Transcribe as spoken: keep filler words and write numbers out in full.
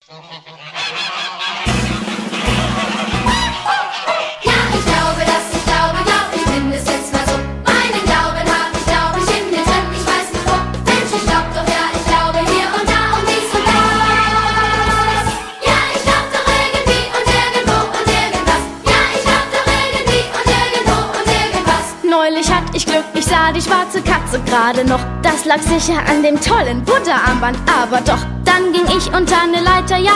Ja, ich glaube, dass ich glaube, glaub, ich bin es jetzt mal so. Meinen Glauben hab ich, glaub ich, in mir drin, ich weiß nicht wo. Mensch, ich glaub doch, ja, ich glaube hier und da und dies und das. Ja, ich glaub doch irgendwie und irgendwo und irgendwas. Ja, ich glaub doch irgendwie und irgendwo und irgendwas. Neulich hatt ich Glück, ich sah die schwarze Katze gerade noch. Das lag sicher an dem tollen Butterarmband, aber doch, dann ging ich unter ne Leiter, ja.